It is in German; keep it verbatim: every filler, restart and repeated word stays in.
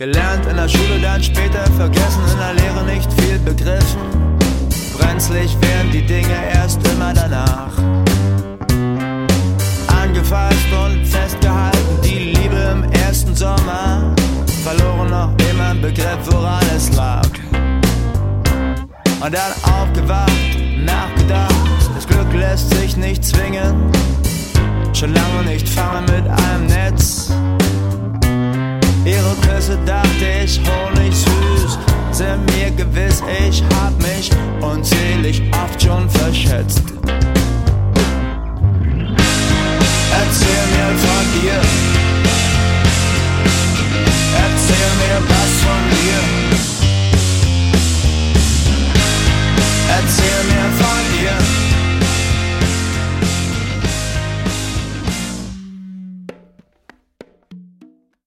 Gelernt in der Schule, dann später vergessen, in der Lehre nicht viel begriffen. Brenzlig werden die Dinge erst immer danach. Angefasst und festgehalten, die Liebe im ersten Sommer. Verloren noch immer im Begriff, woran es lag. Und dann aufgewacht, nachgedacht, das Glück lässt sich nicht zwingen. Schon lange nicht fangen mit einem Netz. Ihre Küsse dachte ich honigsüß, sind mir gewiss, ich hab mich unzählig oft schon verschätzt. Erzähl mir von dir, erzähl mir was von dir.